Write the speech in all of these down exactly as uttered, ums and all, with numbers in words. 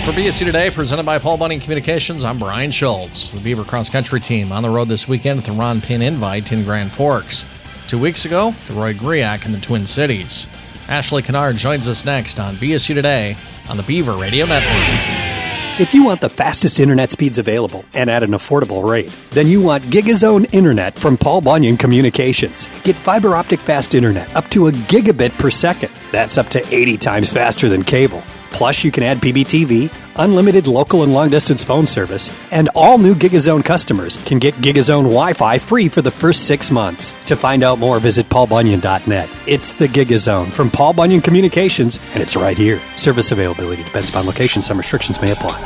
For B S U Today, presented by Paul Bunyan Communications, I'm Brian Schultz. The Beaver Cross Country team on the road this weekend at the Ron Pin Invite in Grand Forks. Two weeks ago, the Roy Griak in the Twin Cities. Ashley Kennard joins us next on B S U Today on the Beaver Radio Network. If you want the fastest internet speeds available and at an affordable rate, then you want GigaZone Internet from Paul Bunyan Communications. Get fiber optic fast internet up to a gigabit per second. That's up to eighty times faster than cable. Plus, you can add P B T V, unlimited local and long-distance phone service, and all new GigaZone customers can get GigaZone Wi-Fi free for the first six months. To find out more, visit paul bunyan dot net. It's the GigaZone from Paul Bunyan Communications, and it's right here. Service availability depends upon location. Some restrictions may apply.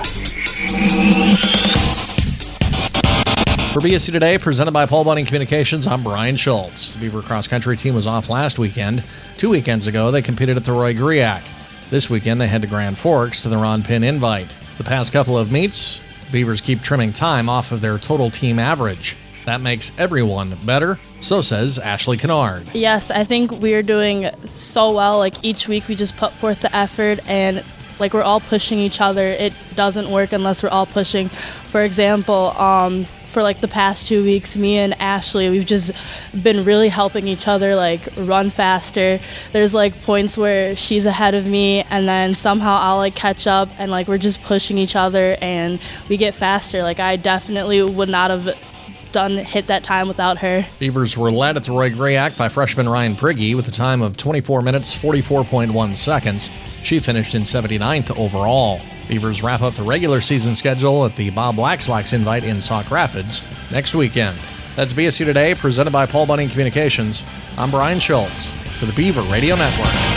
For B S U Today, presented by Paul Bunyan Communications, I'm Brian Schultz. The Beaver Cross Country team was off last weekend. Two weekends ago, they competed at the Roy Griak. This weekend, they head to Grand Forks to the Ron Pin Invite. The past couple of meets, the Beavers keep trimming time off of their total team average. That makes everyone better, so says Ashley Kennard. Yes, I think we're doing so well. Like, each week we just put forth the effort, and like, we're all pushing each other. It doesn't work unless we're all pushing. For example, um, for like the past two weeks, me and Ashley, we've just been really helping each other, like, run faster. There's like points where she's ahead of me, and then somehow I'll like catch up, and like we're just pushing each other, and we get faster. Like, I definitely would not have done hit that time without her. Beavers were led at the Roy Griak by freshman Ryan Prigge with a time of twenty-four minutes, forty-four point one seconds. She finished in seventy-ninth overall. Beavers wrap up the regular season schedule at the Bob Waxlax Invite in Sauk Rapids next weekend. That's B S U Today, presented by Paul Bunyan Communications. I'm Brian Schultz for the Beaver Radio Network.